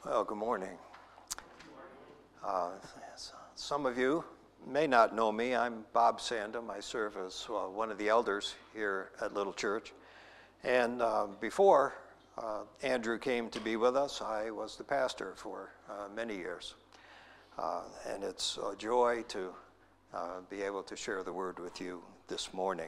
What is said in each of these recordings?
Well, good morning. Some of you may not know me. I'm Bob Sandom. I serve as one of the elders here at Little Church. And before Andrew came to be with us, I was the pastor for many years. And it's a joy to be able to share the word with you this morning.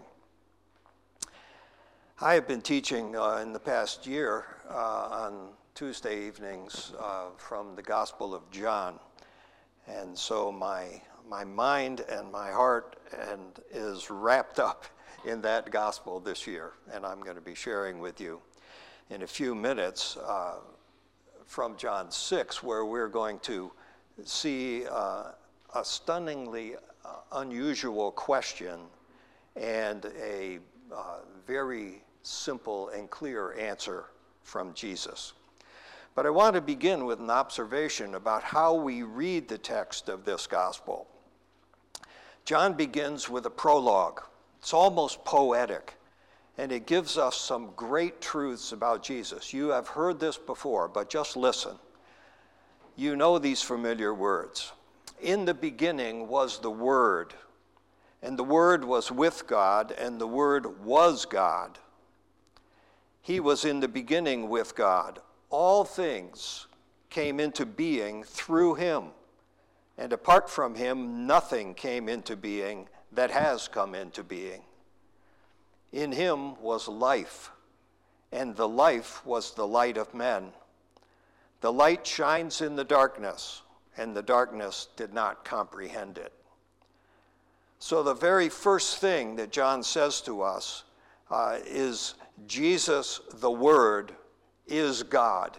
I have been teaching in the past year on Tuesday evenings from the Gospel of John. And so my mind and my heart is wrapped up in that gospel this year. And I'm going to be sharing with you in a few minutes from John 6, where we're going to see a stunningly unusual question and a very simple and clear answer from Jesus. But I want to begin with an observation about how we read the text of this gospel. John begins with a prologue. It's almost poetic, and it gives us some great truths about Jesus. You have heard this before, but just listen. You know these familiar words. In the beginning was the Word, and the Word was with God, and the Word was God. He was in the beginning with God. All things came into being through him, and apart from him, nothing came into being that has come into being. In him was life, and the life was the light of men. The light shines in the darkness, and the darkness did not comprehend it. So the very first thing that John says to us is Jesus, the Word, is God.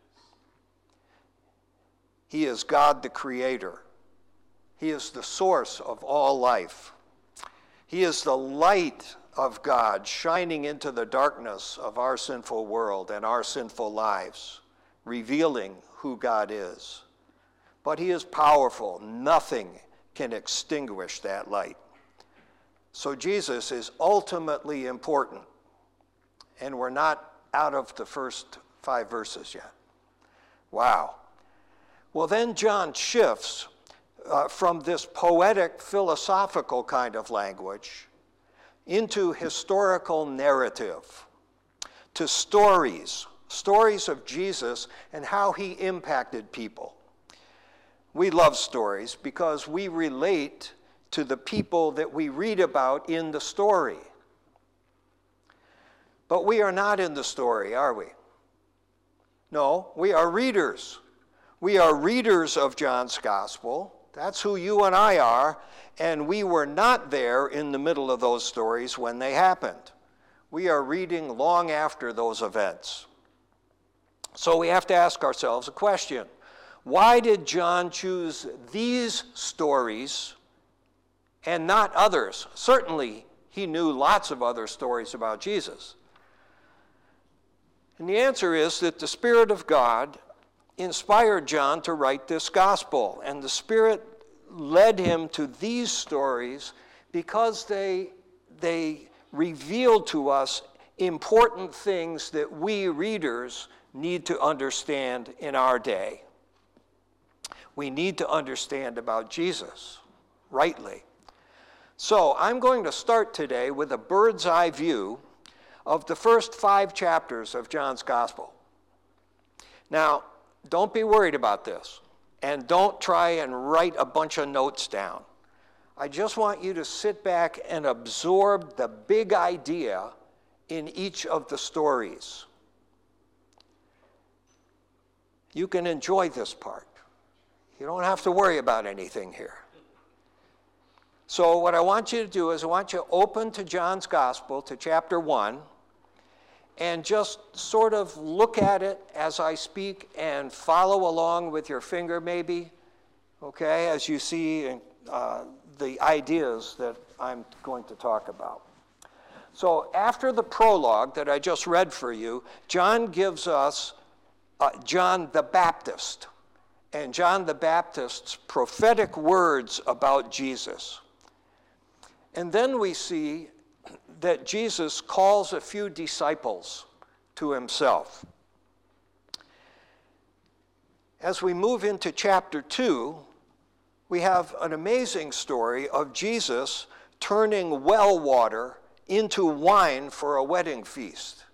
He is God the Creator. He is the source of all life. He is the light of God shining into the darkness of our sinful world and our sinful lives, revealing who God is. But he is powerful. Nothing can extinguish that light. So Jesus is ultimately important, and we're not out of the first 5 verses yet. Wow. Well, then John shifts from this poetic, philosophical kind of language into historical narrative, to stories of Jesus and how he impacted people. We love stories because we relate to the people that we read about in the story. But we are not in the story, are we? No, we are readers. We are readers of John's gospel. That's who you and I are, and we were not there in the middle of those stories when they happened. We are reading long after those events. So we have to ask ourselves a question. Why did John choose these stories and not others? Certainly, he knew lots of other stories about Jesus. And the answer is that the Spirit of God inspired John to write this gospel, and the Spirit led him to these stories because they revealed to us important things that we readers need to understand in our day. We need to understand about Jesus rightly. So I'm going to start today with a bird's eye view of the first 5 chapters of John's gospel. Now, don't be worried about this, and don't try and write a bunch of notes down. I just want you to sit back and absorb the big idea in each of the stories. You can enjoy this part. You don't have to worry about anything here. So what I want you to do is I want you to open to John's gospel, to chapter 1, and just sort of look at it as I speak and follow along with your finger maybe, okay, as you see the ideas that I'm going to talk about. So after the prologue that I just read for you, John gives us John the Baptist and John the Baptist's prophetic words about Jesus. And then we see that Jesus calls a few disciples to himself. as we move into chapter 2, we have an amazing story of Jesus turning well water into wine for a wedding feast.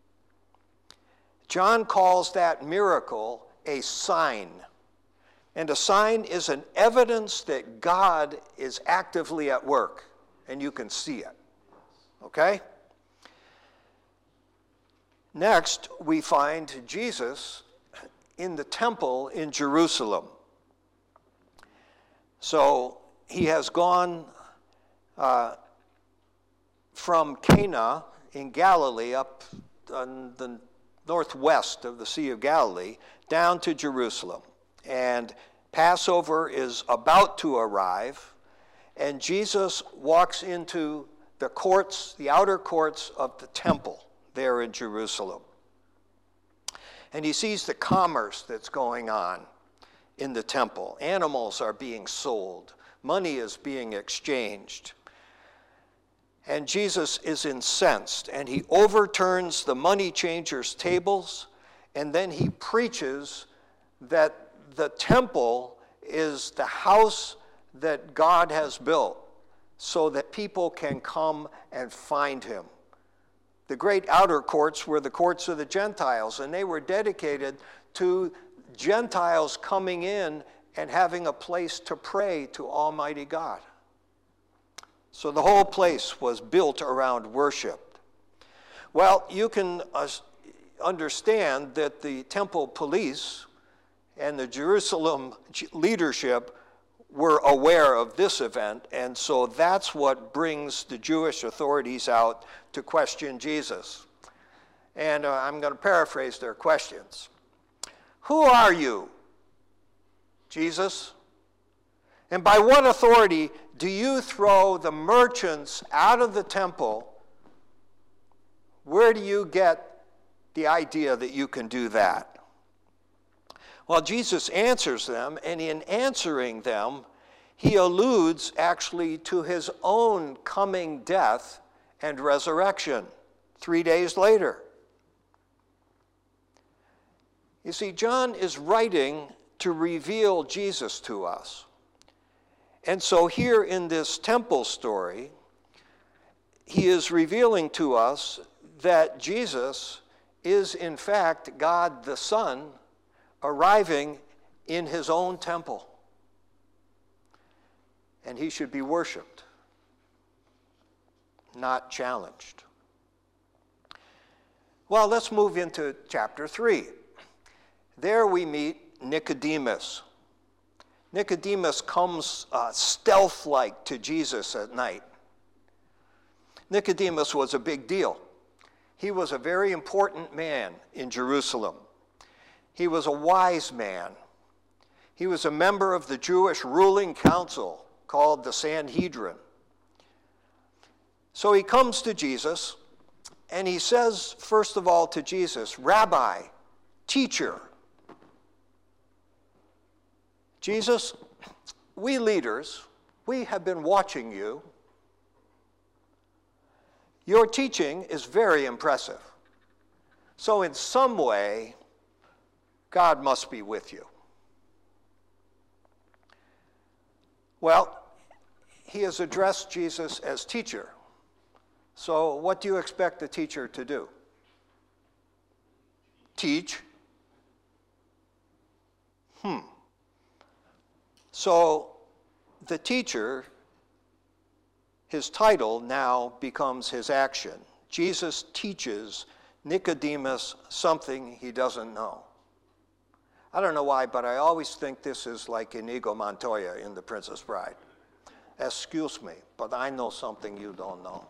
John calls that miracle a sign. And a sign is an evidence that God is actively at work, and you can see it. Okay? Next, we find Jesus in the temple in Jerusalem. So he has gone from Cana in Galilee up on the northwest of the Sea of Galilee down to Jerusalem. And Passover is about to arrive, and Jesus walks into the courts, the outer courts of the temple there in Jerusalem. And he sees the commerce that's going on in the temple. Animals are being sold. Money is being exchanged. And Jesus is incensed, and he overturns the money changers' tables, and then he preaches that the temple is the house that God has built so that people can come and find him. The great outer courts were the courts of the Gentiles, and they were dedicated to Gentiles coming in and having a place to pray to Almighty God. So the whole place was built around worship. Well, you can understand that the temple police and the Jerusalem leadership were aware of this event, and so that's what brings the Jewish authorities out to question Jesus. And I'm going to paraphrase their questions. Who are you, Jesus? And by what authority do you throw the merchants out of the temple? Where do you get the idea that you can do that? Well, Jesus answers them, and in answering them, he alludes actually to his own coming death and resurrection 3 days later. You see, John is writing to reveal Jesus to us. And so here in this temple story, he is revealing to us that Jesus is in fact God the Son arriving in his own temple. And he should be worshiped, not challenged. Well, let's move into chapter 3. There we meet Nicodemus. Nicodemus comes stealth-like to Jesus at night. Nicodemus was a big deal. He was a very important man in Jerusalem. He was a wise man. He was a member of the Jewish ruling council called the Sanhedrin. So he comes to Jesus, and he says, first of all, to Jesus, Rabbi, teacher. Jesus, we leaders, we have been watching you. Your teaching is very impressive. So in some way, God must be with you. Well, he has addressed Jesus as teacher. So what do you expect the teacher to do? Teach. So the teacher, his title now becomes his action. Jesus teaches Nicodemus something he doesn't know. I don't know why, but I always think this is like Inigo Montoya in The Princess Bride. Excuse me, but I know something you don't know.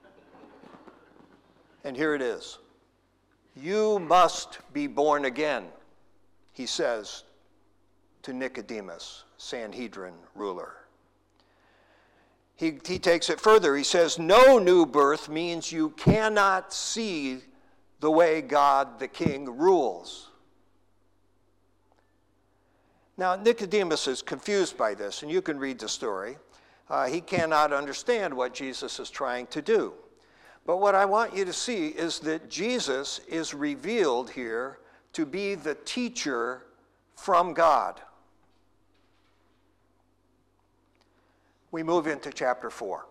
And here it is. You must be born again, he says to Nicodemus, Sanhedrin ruler. He takes it further. He says, no new birth means you cannot see the way God the King rules. Now, Nicodemus is confused by this, and you can read the story. He cannot understand what Jesus is trying to do. But what I want you to see is that Jesus is revealed here to be the teacher from God. We move into chapter 4.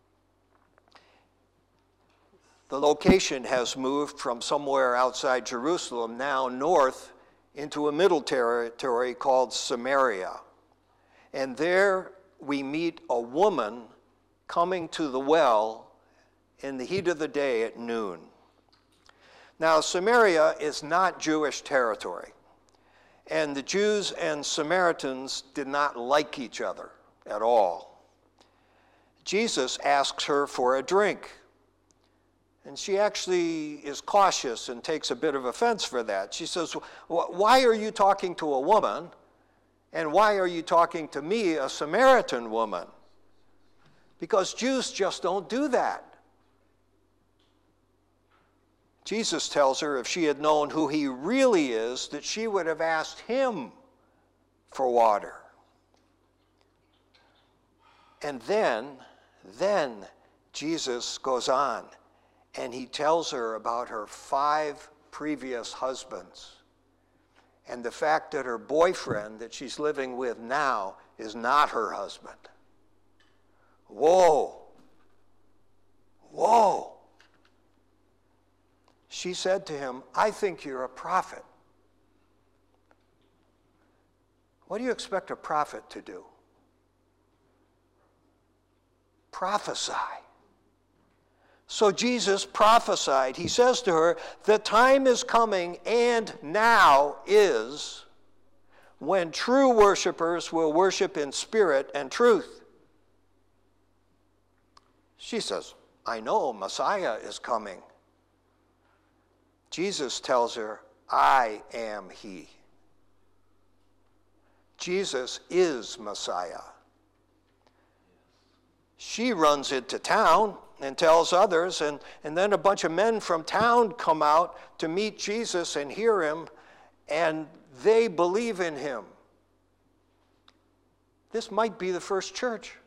The location has moved from somewhere outside Jerusalem now north into a middle territory called Samaria. And there we meet a woman coming to the well in the heat of the day at noon. Now, Samaria is not Jewish territory, and the Jews and Samaritans did not like each other at all. Jesus asks her for a drink, and she actually is cautious and takes a bit of offense for that. She says, "Why are you talking to a woman, and why are you talking to me, a Samaritan woman?" Because Jews just don't do that. Jesus tells her if she had known who he really is, that she would have asked him for water. And then Jesus goes on and he tells her about her 5 previous husbands and the fact that her boyfriend that she's living with now is not her husband. Whoa. Whoa. She said to him, "I think you're a prophet." What do you expect a prophet to do? Prophesy. So Jesus prophesied. He says to her, "The time is coming, and now is, when true worshipers will worship in spirit and truth." She says, "I know Messiah is coming." Jesus tells her, "I am he." Jesus is Messiah. She runs into town and tells others, and then a bunch of men from town come out to meet Jesus and hear him, and they believe in him. This might be the first church.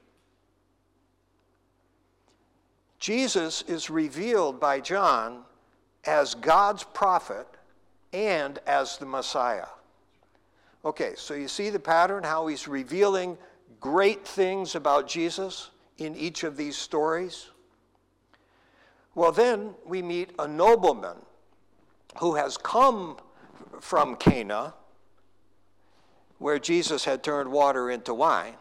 Jesus is revealed by John as God's prophet and as the Messiah. Okay, so you see the pattern, how he's revealing great things about Jesus in each of these stories? Well, then we meet a nobleman who has come from Cana, where Jesus had turned water into wine.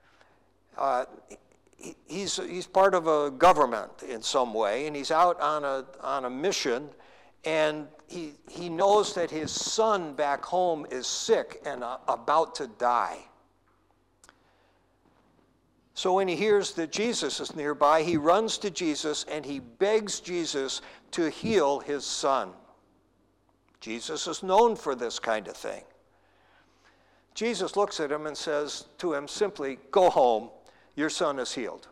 He's part of a government in some way, and he's out on a mission, and he knows that his son back home is sick and about to die. So when he hears that Jesus is nearby, he runs to Jesus and he begs Jesus to heal his son. Jesus is known for this kind of thing. Jesus looks at him and says to him simply, "Go home, your son is healed."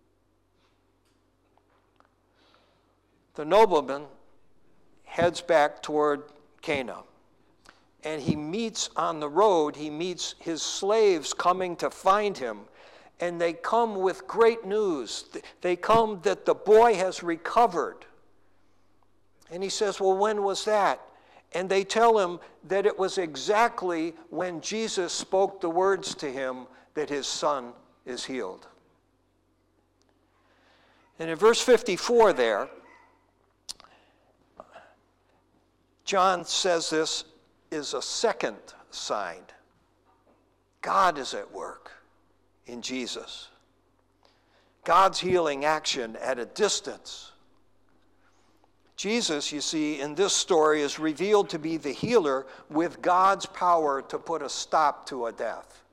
The nobleman heads back toward Cana, and he meets on the road, he meets his slaves coming to find him, and they come with great news. They come that the boy has recovered. And he says, "Well, when was that?" And they tell him that it was exactly when Jesus spoke the words to him that his son is healed. And in verse 54 there, John says this is a second sign. God is at work in Jesus. God's healing action at a distance. Jesus, you see, in this story is revealed to be the healer with God's power to put a stop to a death.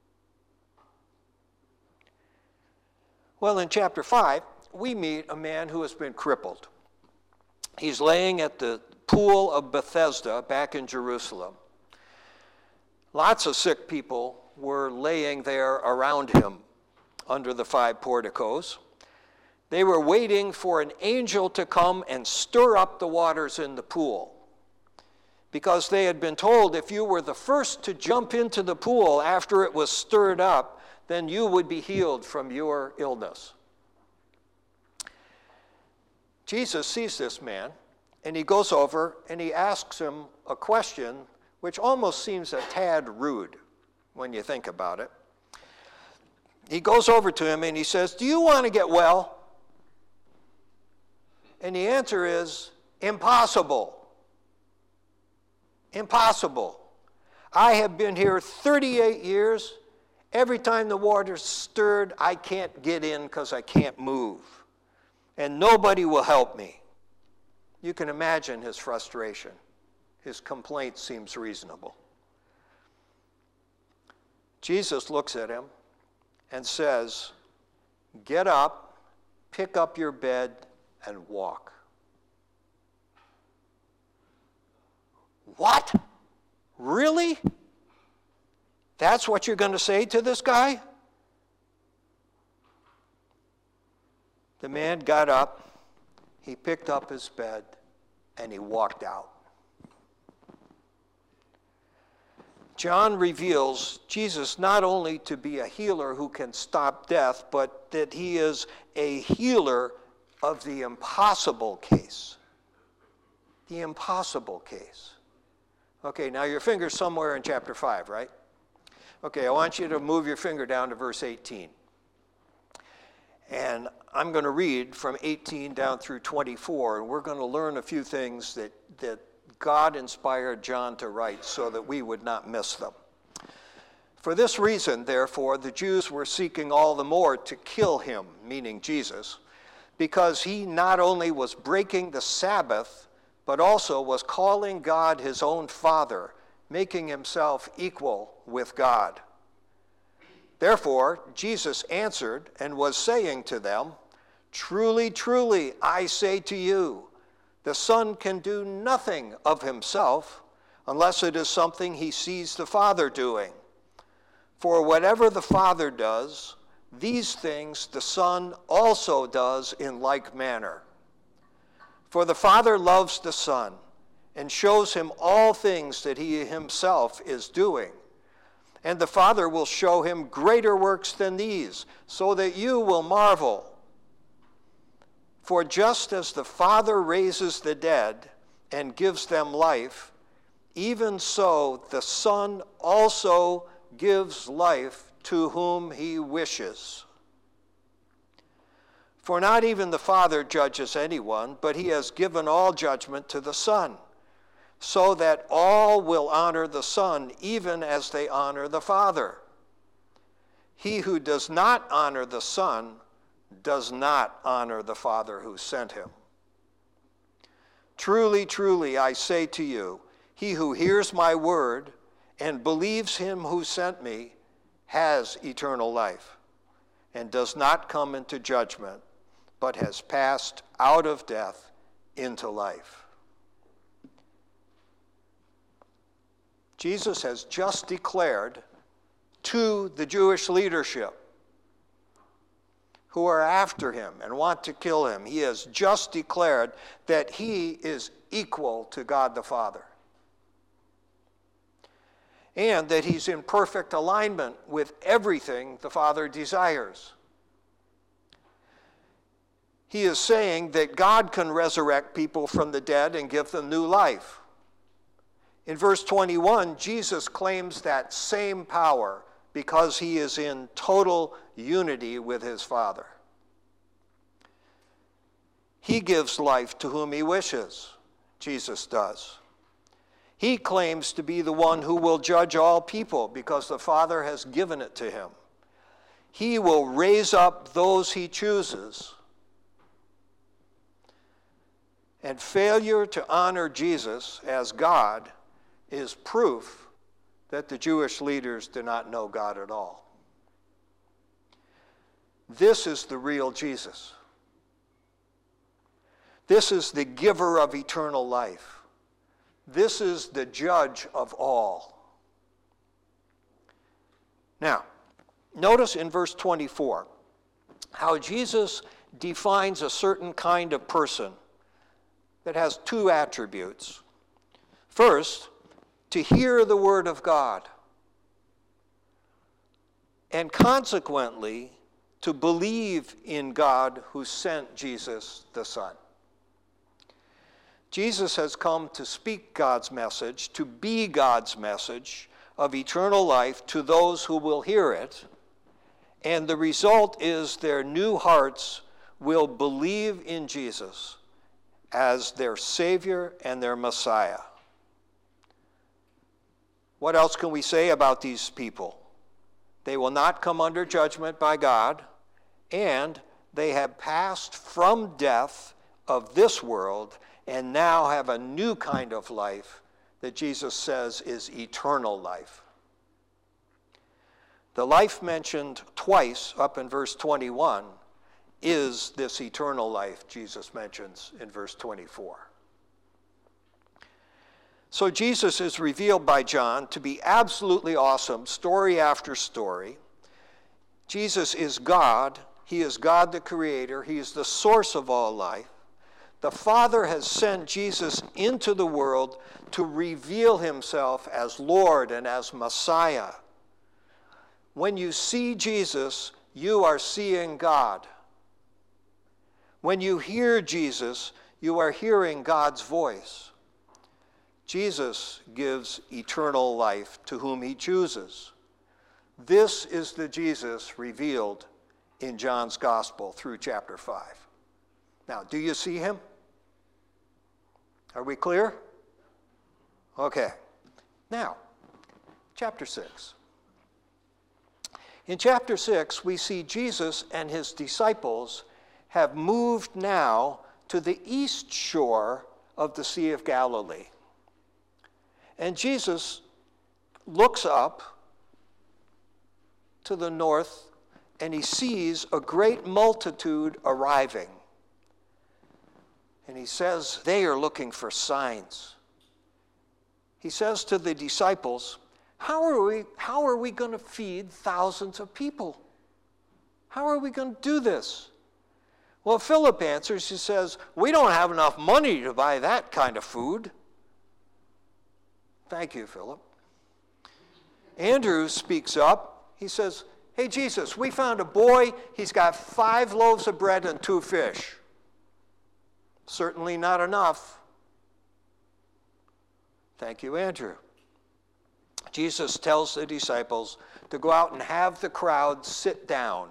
Well, in chapter 5, we meet a man who has been crippled. He's laying at the pool of Bethesda back in Jerusalem. Lots of sick people were laying there around him under the 5 porticos. They were waiting for an angel to come and stir up the waters in the pool, because they had been told if you were the first to jump into the pool after it was stirred up, then you would be healed from your illness. Jesus sees this man, and he goes over and he asks him a question which almost seems a tad rude when you think about it. He goes over to him and he says, "Do you want to get well?" And the answer is, impossible. Impossible. I have been here 38 years. Every time the water's stirred, I can't get in because I can't move. And nobody will help me. You can imagine his frustration. His complaint seems reasonable. Jesus looks at him and says, "Get up, pick up your bed, and walk." What? Really? That's what you're going to say to this guy? The man got up, he picked up his bed, and he walked out. John reveals Jesus not only to be a healer who can stop death, but that he is a healer of the impossible case. The impossible case. Okay, now your finger's somewhere in chapter 5, right? Okay, I want you to move your finger down to verse 18. And I'm going to read from 18 down through 24, and we're going to learn a few things that God inspired John to write so that we would not miss them. "For this reason, therefore, the Jews were seeking all the more to kill him," meaning Jesus, "because he not only was breaking the Sabbath, but also was calling God his own Father, making himself equal with God. Therefore, Jesus answered and was saying to them, 'Truly, truly, I say to you, the Son can do nothing of himself unless it is something he sees the Father doing. For whatever the Father does, these things the Son also does in like manner. For the Father loves the Son and shows him all things that he himself is doing. And the Father will show him greater works than these, so that you will marvel. For just as the Father raises the dead and gives them life, even so the Son also gives life to whom he wishes. For not even the Father judges anyone, but he has given all judgment to the Son, so that all will honor the Son even as they honor the Father. He who does not honor the Son does not honor the Father who sent him. Truly, truly, I say to you, he who hears my word and believes him who sent me has eternal life, and does not come into judgment, but has passed out of death into life." Jesus has just declared to the Jewish leadership who are after him and want to kill him, he has just declared that he is equal to God the Father, and that he's in perfect alignment with everything the Father desires. He is saying that God can resurrect people from the dead and give them new life. In verse 21, Jesus claims that same power because he is in total unity with his Father. He gives life to whom he wishes, Jesus does. He claims to be the one who will judge all people because the Father has given it to him. He will raise up those he chooses. And failure to honor Jesus as God is proof that the Jewish leaders do not know God at all. This is the real Jesus. This is the giver of eternal life. This is the judge of all. Now, notice in verse 24 how Jesus defines a certain kind of person that has two attributes. First, to hear the word of God, and consequently, to believe in God who sent Jesus the Son. Jesus has come to speak God's message, to be God's message of eternal life to those who will hear it. And the result is their new hearts will believe in Jesus as their Savior and their Messiah. What else can we say about these people? They will not come under judgment by God, and they have passed from death of this world and now have a new kind of life that Jesus says is eternal life. The life mentioned twice up in verse 21 is this eternal life Jesus mentions in verse 24. So Jesus is revealed by John to be absolutely awesome, story after story. Jesus is God. He is God the Creator. He is the source of all life. The Father has sent Jesus into the world to reveal himself as Lord and as Messiah. When you see Jesus, you are seeing God. When you hear Jesus, you are hearing God's voice. Jesus gives eternal life to whom he chooses. This is the Jesus revealed in John's Gospel through chapter 5. Now, do you see him? Are we clear? Okay. Now, chapter 6. In chapter 6, we see Jesus and his disciples have moved now to the east shore of the Sea of Galilee. And Jesus looks up to the north and he sees a great multitude arriving. And he says, they are looking for signs. He says to the disciples, how are we going to feed thousands of people? How are we going to do this? Well, Philip answers, he says, we don't have enough money to buy that kind of food. Thank you, Philip. Andrew speaks up. He says, hey, Jesus, we found a boy. He's got 5 loaves of bread and 2 fish. Certainly not enough. Thank you, Andrew. Jesus tells the disciples to go out and have the crowd sit down.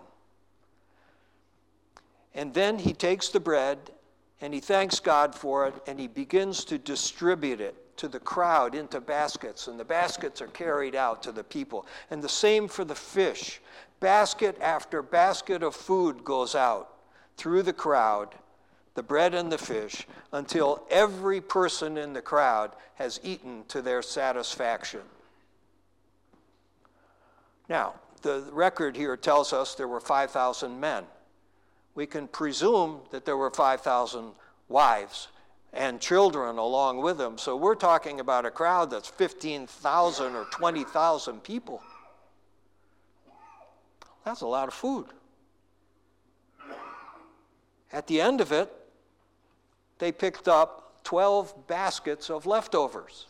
And then he takes the bread and he thanks God for it and he begins to distribute it to the crowd into baskets, and the baskets are carried out to the people. And the same for the fish. Basket after basket of food goes out through the crowd, the bread and the fish, until every person in the crowd has eaten to their satisfaction. Now, the record here tells us there were 5,000 men. We can presume that there were 5,000 wives and children along with them. So we're talking about a crowd that's 15,000 or 20,000 people. That's a lot of food. At the end of it, they picked up 12 baskets of leftovers.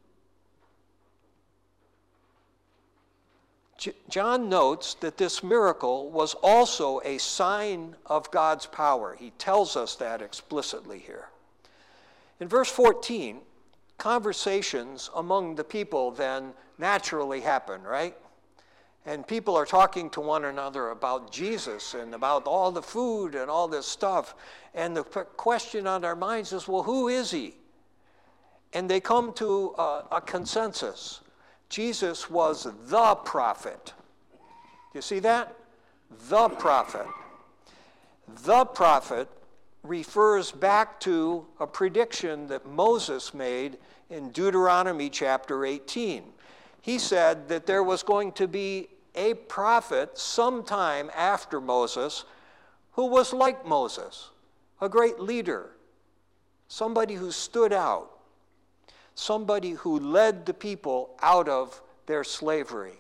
John notes that this miracle was also a sign of God's power. He tells us that explicitly here. In verse 14, conversations among the people then naturally happen, right? And people are talking to one another about Jesus and about all the food and all this stuff. And the question on their minds is, well, who is he? And they come to a consensus. Jesus was the prophet. Do you see that? The prophet. The prophet refers back to a prediction that Moses made in Deuteronomy chapter 18. He said that there was going to be a prophet sometime after Moses who was like Moses, a great leader, somebody who stood out, somebody who led the people out of their slavery.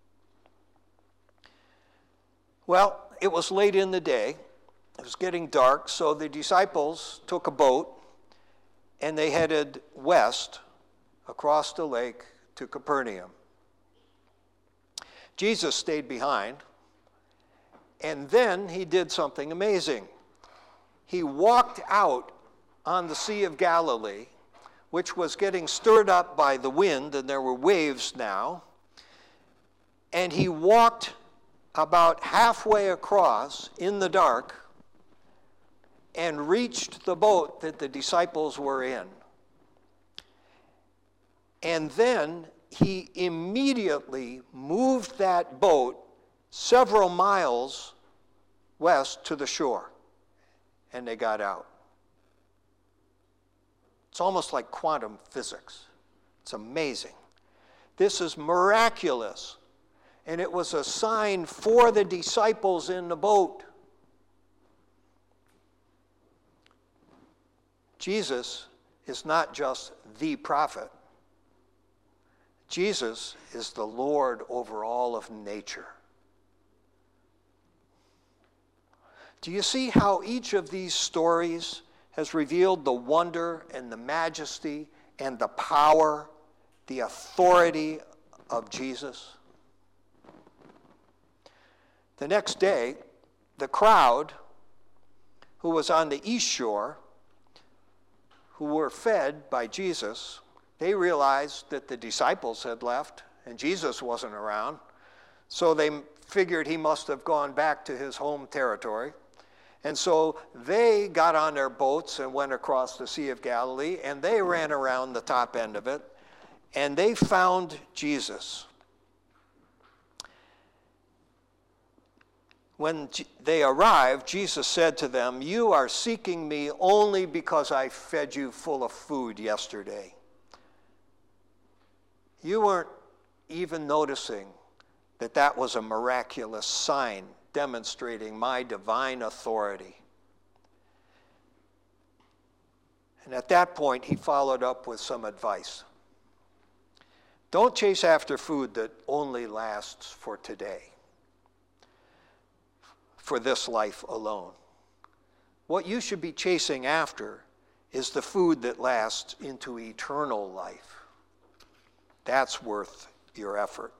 Well, it was late in the day. It was getting dark, so the disciples took a boat and they headed west across the lake to Capernaum. Jesus stayed behind, and then he did something amazing. He walked out on the Sea of Galilee, which was getting stirred up by the wind, and there were waves now. And he walked about halfway across in the dark and reached the boat that the disciples were in. And then he immediately moved that boat several miles west to the shore, and they got out. It's almost like quantum physics. It's amazing. This is miraculous. And it was a sign for the disciples in the boat. Jesus is not just the prophet. Jesus is the Lord over all of nature. Do you see how each of these stories has revealed the wonder and the majesty and the power, the authority of Jesus? The next day, the crowd who was on the east shore, who were fed by Jesus, they realized that the disciples had left and Jesus wasn't around. So they figured he must have gone back to his home territory. And so they got on their boats and went across the Sea of Galilee, and they ran around the top end of it, and they found Jesus. When they arrived, Jesus said to them, "You are seeking me only because I fed you full of food yesterday. You weren't even noticing that that was a miraculous sign demonstrating my divine authority." And at that point, he followed up with some advice. Don't chase after food that only lasts for today, for this life alone. What you should be chasing after is the food that lasts into eternal life. That's worth your effort.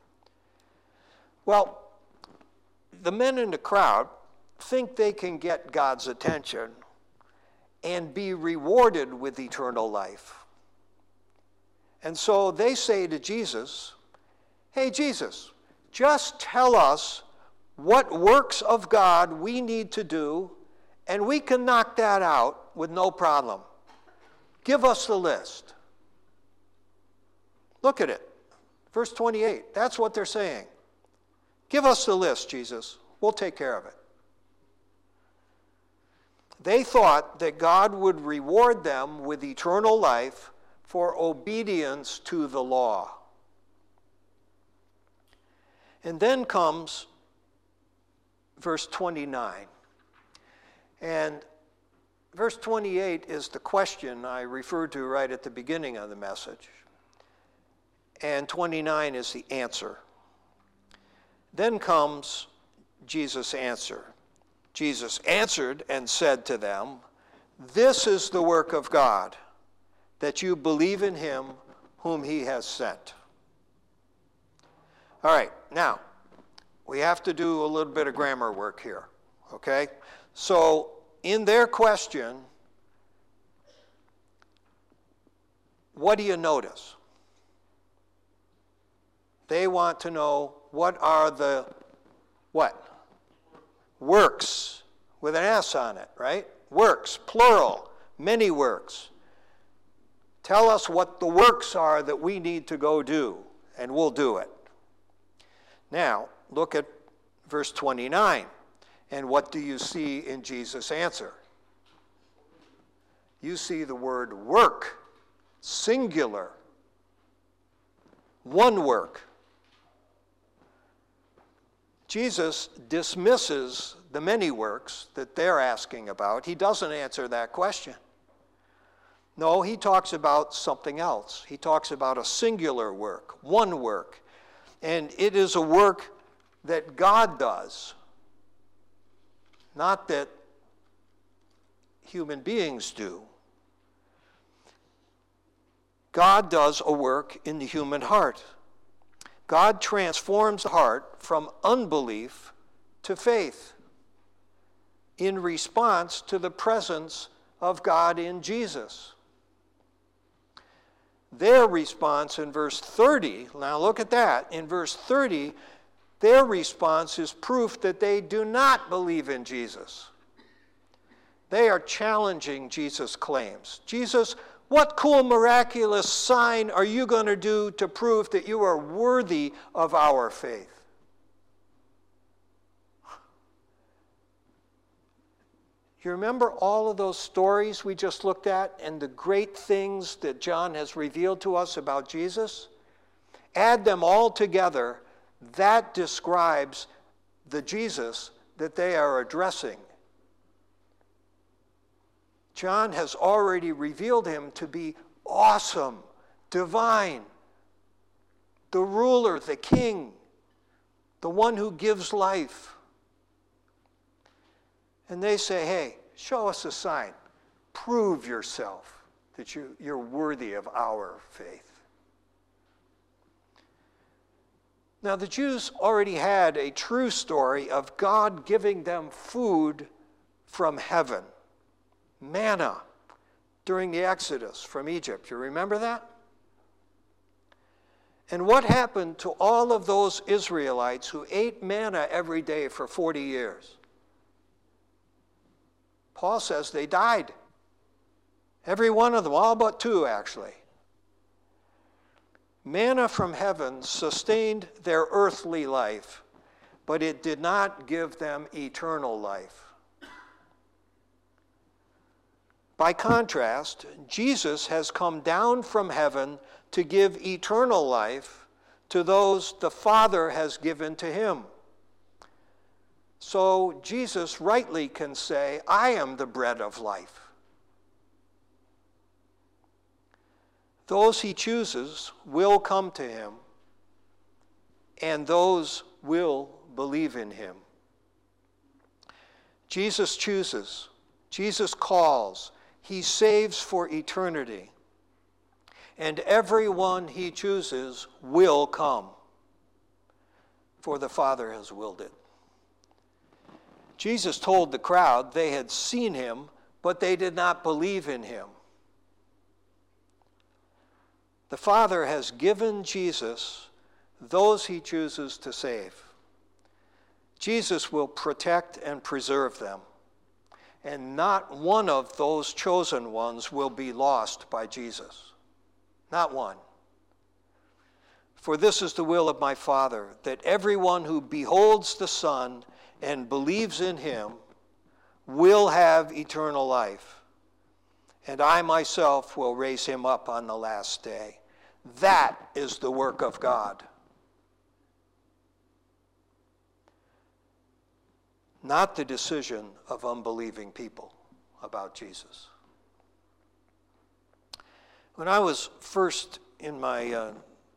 Well, the men in the crowd think they can get God's attention and be rewarded with eternal life. And so they say to Jesus, "Hey, Jesus, just tell us what works of God we need to do, and we can knock that out with no problem. Give us the list." Look at it. Verse 28, that's what they're saying. Give us the list, Jesus. We'll take care of it. They thought that God would reward them with eternal life for obedience to the law. And then comes verse 29. And verse 28 is the question I referred to right at the beginning of the message. And 29 is the answer. Then comes Jesus' answer. Jesus answered and said to them, "This is the work of God, that you believe in him whom he has sent." All right, now, we have to do a little bit of grammar work here, okay? So, in their question, what do you notice? They want to know what are the, what? Works, with an S on it, right? Works, plural, many works. Tell us what the works are that we need to go do, and we'll do it. Now, look at verse 29. And what do you see in Jesus' answer? You see the word work, singular, one work. Jesus dismisses the many works that they're asking about. He doesn't answer that question. No, he talks about something else. He talks about a singular work, one work. And it is a work that God does, not that human beings do. God does a work in the human heart. God transforms the heart from unbelief to faith in response to the presence of God in Jesus. Their response in verse 30, now look at that. In verse 30, their response is proof that they do not believe in Jesus. They are challenging Jesus' claims. Jesus, what cool, miraculous sign are you going to do to prove that you are worthy of our faith? You remember all of those stories we just looked at and the great things that John has revealed to us about Jesus? Add them all together, that describes the Jesus that they are addressing. John has already revealed him to be awesome, divine, the ruler, the king, the one who gives life. And they say, hey, show us a sign. Prove yourself that you're worthy of our faith. Now, the Jews already had a true story of God giving them food from heaven, manna, during the Exodus from Egypt. You remember that? And what happened to all of those Israelites who ate manna every day for 40 years? Paul says they died. Every one of them, all but two actually. Manna from heaven sustained their earthly life, but it did not give them eternal life. By contrast, Jesus has come down from heaven to give eternal life to those the Father has given to him. So Jesus rightly can say, I am the bread of life. Those he chooses will come to him, and those will believe in him. Jesus chooses, Jesus calls, he saves for eternity, and everyone he chooses will come, for the Father has willed it. Jesus told the crowd they had seen him, but they did not believe in him. The Father has given Jesus those he chooses to save. Jesus will protect and preserve them, and not one of those chosen ones will be lost by Jesus. Not one. For this is the will of my Father, that everyone who beholds the Son and believes in him will have eternal life, and I myself will raise him up on the last day. That is the work of God. Not the decision of unbelieving people about Jesus. When I was first in my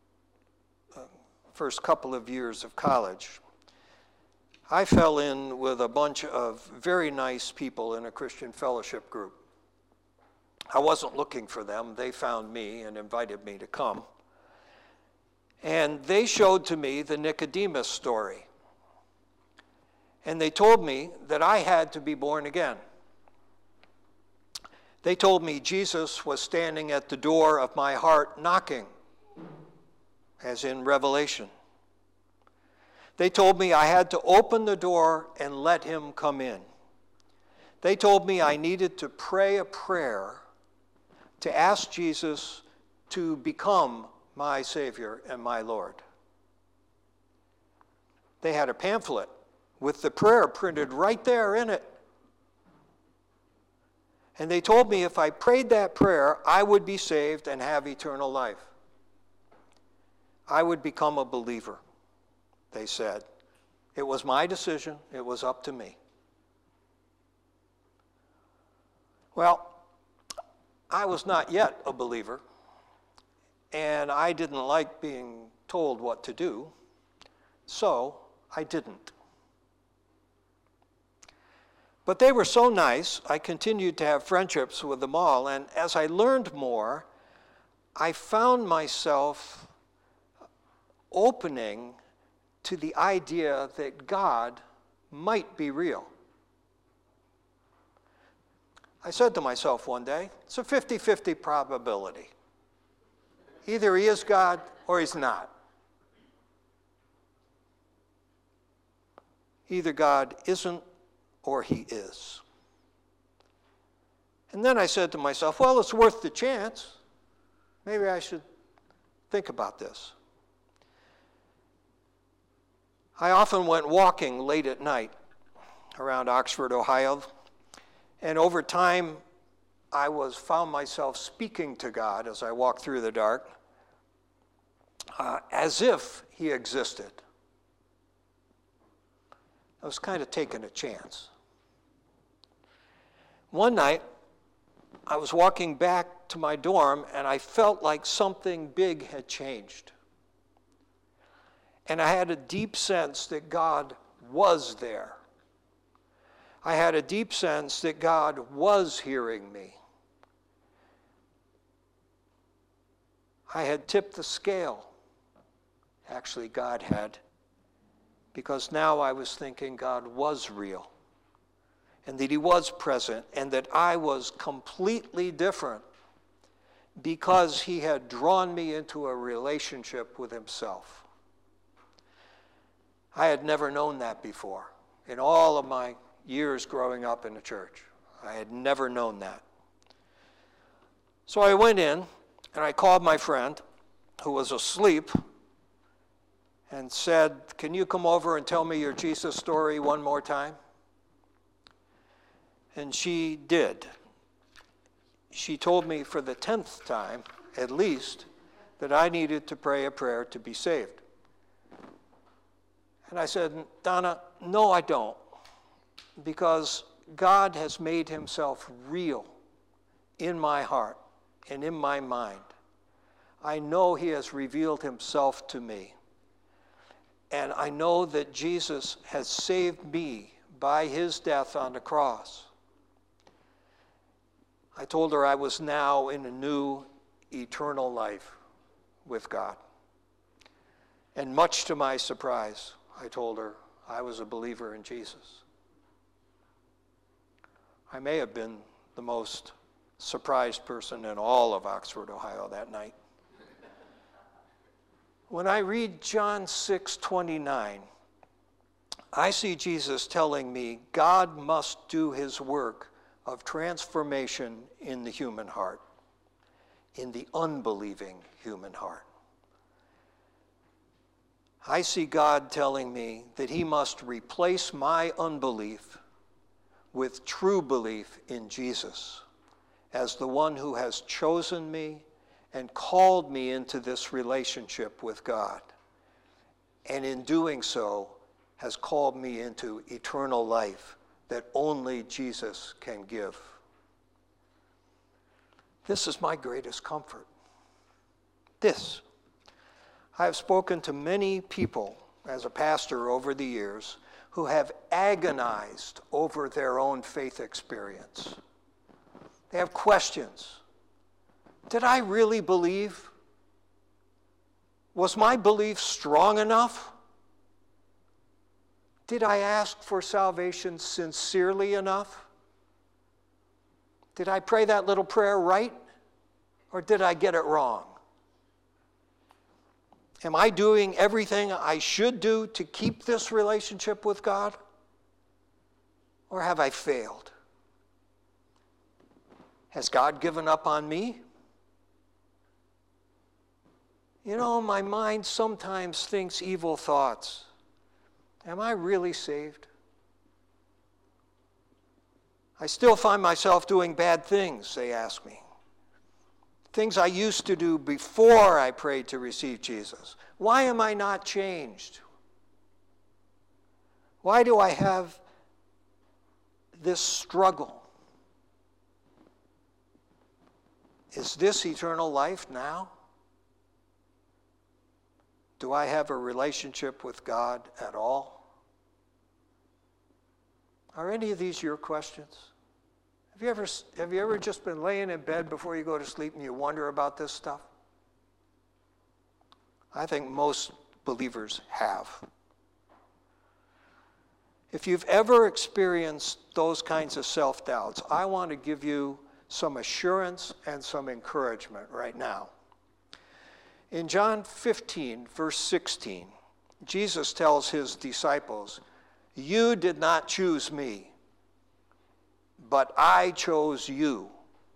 first couple of years of college, I fell in with a bunch of very nice people in a Christian fellowship group. I wasn't looking for them. They found me and invited me to come. And they showed to me the Nicodemus story. And they told me that I had to be born again. They told me Jesus was standing at the door of my heart knocking, as in Revelation. They told me I had to open the door and let him come in. They told me I needed to pray a prayer to ask Jesus to become my Savior and my Lord. They had a pamphlet with the prayer printed right there in it. And they told me if I prayed that prayer, I would be saved and have eternal life. I would become a believer, they said. It was my decision. It was up to me. Well, I was not yet a believer, and I didn't like being told what to do, so I didn't. But they were so nice, I continued to have friendships with them all, and as I learned more, I found myself opening to the idea that God might be real. I said to myself one day, it's a 50-50 probability. Either he is God or he's not. Either God isn't or he is. And then I said to myself, well, it's worth the chance. Maybe I should think about this. I often went walking late at night around Oxford, Ohio, and over time I found myself speaking to God as I walked through the dark, as if he existed. I was kind of taking a chance. One night, I was walking back to my dorm, and I felt like something big had changed. And I had a deep sense that God was there. I had a deep sense that God was hearing me. I had tipped the scale. Actually, God had. Because now I was thinking God was real. And that he was present. And that I was completely different. Because he had drawn me into a relationship with himself. I had never known that before. In all of my years growing up in the church, I had never known that. So I went in and I called my friend who was asleep and said, can you come over and tell me your Jesus story one more time? And she did. She told me for the 10th time, at least, that I needed to pray a prayer to be saved. And I said, Donna, no, I don't. Because God has made himself real in my heart and in my mind. I know he has revealed himself to me. And I know that Jesus has saved me by his death on the cross. I told her I was now in a new eternal life with God. And much to my surprise, I told her I was a believer in Jesus. I may have been the most surprised person in all of Oxford, Ohio that night. When I read John 6:29, I see Jesus telling me God must do his work of transformation in the human heart, in the unbelieving human heart. I see God telling me that he must replace my unbelief with true belief in Jesus as the one who has chosen me and called me into this relationship with God. And in doing so, has called me into eternal life that only Jesus can give. This is my greatest comfort. This. I have spoken to many people as a pastor over the years who have agonized over their own faith experience. They have questions. Did I really believe? Was my belief strong enough? Did I ask for salvation sincerely enough? Did I pray that little prayer right? Or did I get it wrong? Am I doing everything I should do to keep this relationship with God? Or have I failed? Has God given up on me? You know, my mind sometimes thinks evil thoughts. Am I really saved? I still find myself doing bad things, they ask me. Things I used to do before I prayed to receive Jesus. Why am I not changed? Why do I have this struggle? Is this eternal life now? Do I have a relationship with God at all? Are any of these your questions? Have you ever just been laying in bed before you go to sleep and you wonder about this stuff? I think most believers have. If you've ever experienced those kinds of self-doubts, I want to give you some assurance and some encouragement right now. In John 15, verse 16, Jesus tells his disciples, "You did not choose me, but I chose you."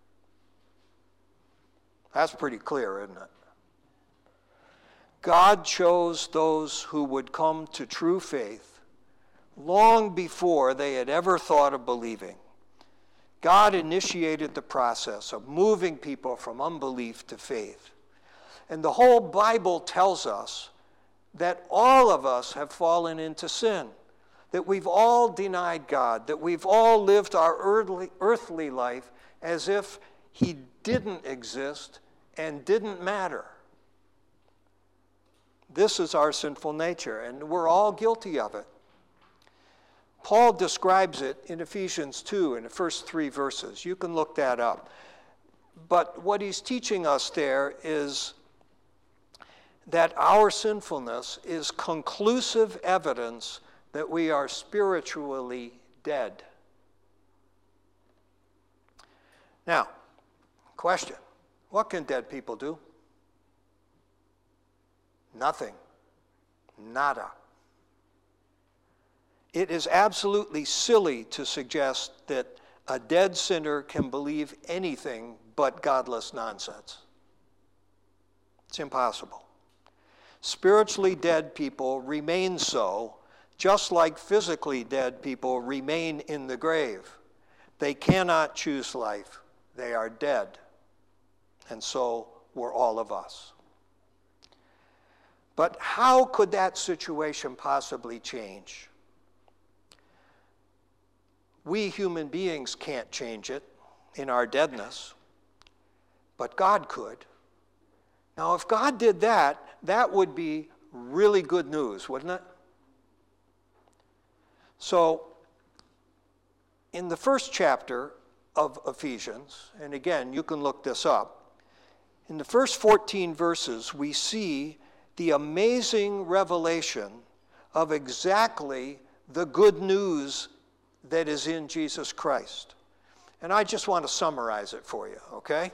That's pretty clear, isn't it? God chose those who would come to true faith long before they had ever thought of believing. God initiated the process of moving people from unbelief to faith. And the whole Bible tells us that all of us have fallen into sin, that we've all denied God, that we've all lived our earthly life as if he didn't exist and didn't matter. This is our sinful nature, and we're all guilty of it. Paul describes it in Ephesians 2 in the first 3 verses. You can look that up. But what he's teaching us there is that our sinfulness is conclusive evidence that we are spiritually dead. Now, question, what can dead people do? Nothing. Nada. It is absolutely silly to suggest that a dead sinner can believe anything but godless nonsense. It's impossible. Spiritually dead people remain so, just like physically dead people remain in the grave. They cannot choose life. They are dead. And so were all of us. But how could that situation possibly change? We human beings can't change it in our deadness, but God could. Now, if God did that, that would be really good news, wouldn't it? So, in the first chapter of Ephesians, and again, you can look this up, in the first 14 verses, we see the amazing revelation of exactly the good news that is in Jesus Christ. And I just want to summarize it for you, okay?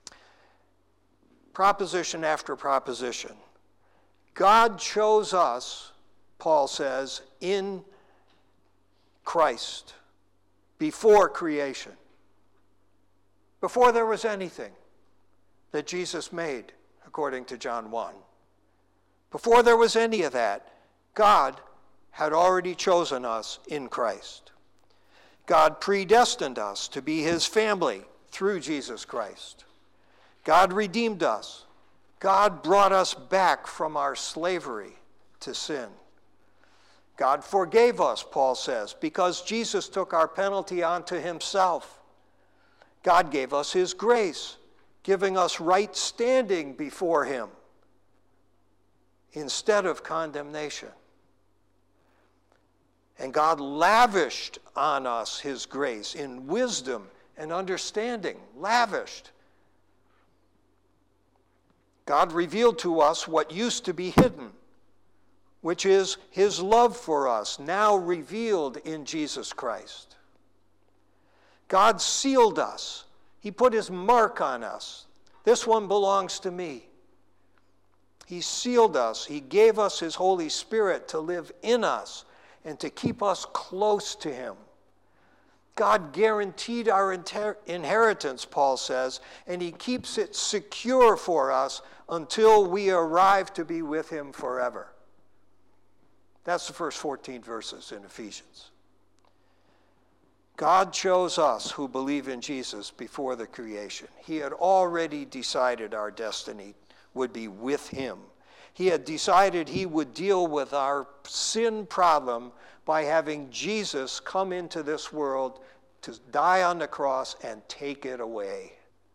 Proposition after proposition. God chose us, Paul says, in Christ before creation. Before there was anything that Jesus made, according to John 1. Before there was any of that, God had already chosen us in Christ. God predestined us to be his family through Jesus Christ. God redeemed us. God brought us back from our slavery to sin. God forgave us, Paul says, because Jesus took our penalty onto himself. God gave us his grace, giving us right standing before him instead of condemnation. And God lavished on us his grace in wisdom and understanding. Lavished. God revealed to us what used to be hidden, which is his love for us, now revealed in Jesus Christ. God sealed us. He put his mark on us. This one belongs to me. He sealed us. He gave us his Holy Spirit to live in us and to keep us close to him. God guaranteed our inheritance, Paul says, and he keeps it secure for us until we arrive to be with him forever. That's the first 14 verses in Ephesians. God chose us who believe in Jesus before the creation. He had already decided our destiny would be with him. He had decided he would deal with our sin problem by having Jesus come into this world to die on the cross and take it away.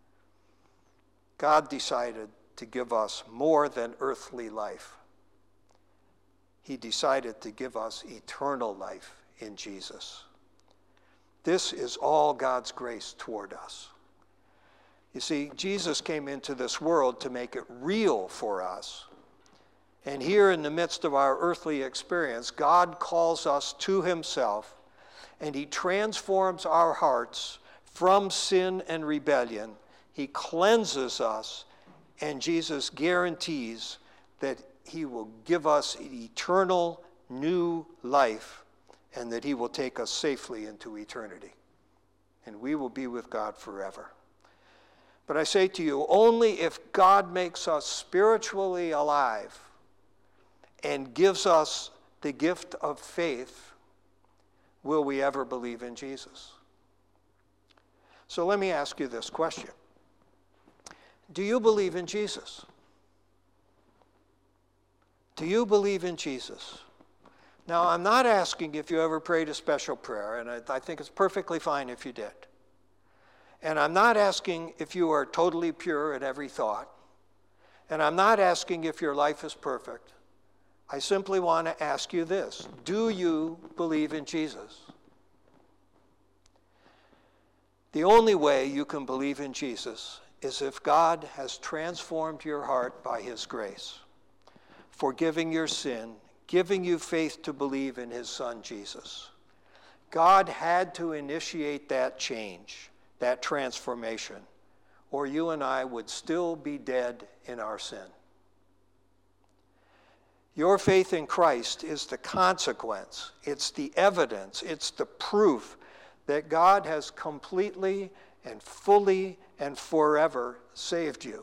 God decided to give us more than earthly life. He decided to give us eternal life in Jesus. This is all God's grace toward us. You see, Jesus came into this world to make it real for us. And here in the midst of our earthly experience, God calls us to himself, and he transforms our hearts from sin and rebellion. He cleanses us, and Jesus guarantees that he will give us eternal new life, and that he will take us safely into eternity. And we will be with God forever. But I say to you, only if God makes us spiritually alive and gives us the gift of faith will we ever believe in Jesus. So let me ask you this question. Do you believe in Jesus? Do you believe in Jesus? Now, I'm not asking if you ever prayed a special prayer, and I think it's perfectly fine if you did. And I'm not asking if you are totally pure in every thought. And I'm not asking if your life is perfect. I simply want to ask you this. Do you believe in Jesus? The only way you can believe in Jesus is if God has transformed your heart by his grace, forgiving your sin, giving you faith to believe in his Son, Jesus. God had to initiate that change, that transformation, or you and I would still be dead in our sin. Your faith in Christ is the consequence, it's the evidence, it's the proof that God has completely and fully and forever saved you.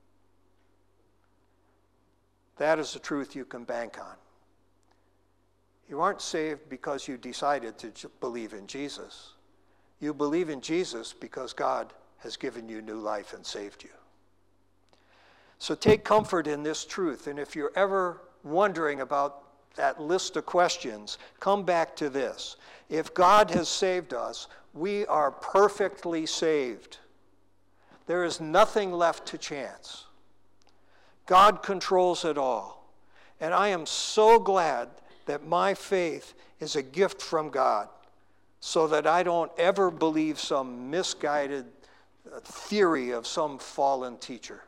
That is the truth you can bank on. You aren't saved because you decided to believe in Jesus. You believe in Jesus because God has given you new life and saved you. So take comfort in this truth, and if you're ever wondering about that list of questions, come back to this. If God has saved us, we are perfectly saved. There is nothing left to chance. God controls it all. And I am so glad that my faith is a gift from God, so that I don't ever believe some misguided theory of some fallen teacher.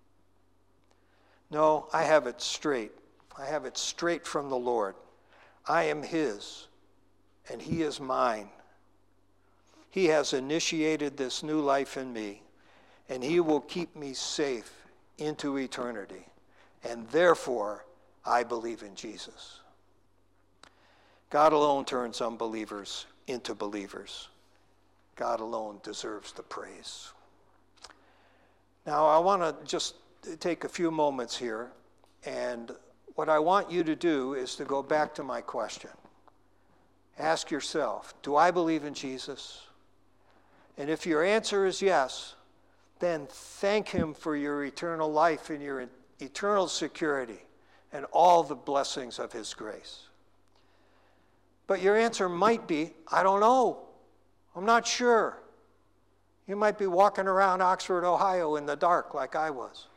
No, I have it straight. I have it straight from the Lord. I am his, and he is mine. He has initiated this new life in me, and he will keep me safe into eternity. And therefore, I believe in Jesus. God alone turns unbelievers into believers. God alone deserves the praise. Now, I want to just take a few moments here, and what I want you to do is to go back to my question. Ask yourself, do I believe in Jesus? And if your answer is yes, then thank him for your eternal life and your eternal security and all the blessings of his grace. But your answer might be, I don't know. I'm not sure. You might be walking around Oxford, Ohio in the dark like I was.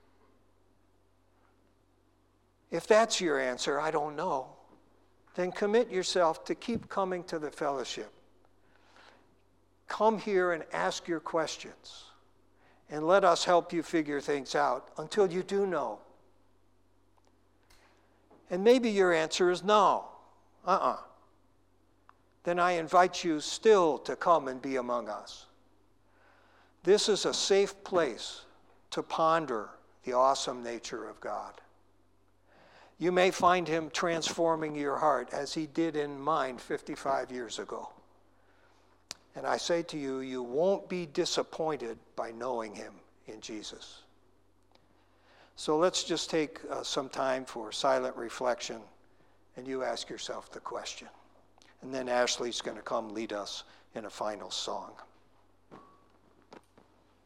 If that's your answer, I don't know, then commit yourself to keep coming to the fellowship. Come here and ask your questions, and let us help you figure things out until you do know. And maybe your answer is no. Then I invite you still to come and be among us. This is a safe place to ponder the awesome nature of God. You may find him transforming your heart as he did in mine 55 years ago. And I say to you, you won't be disappointed by knowing him in Jesus. So let's just take some time for silent reflection, and you ask yourself the question. And then Ashley's going to come lead us in a final song.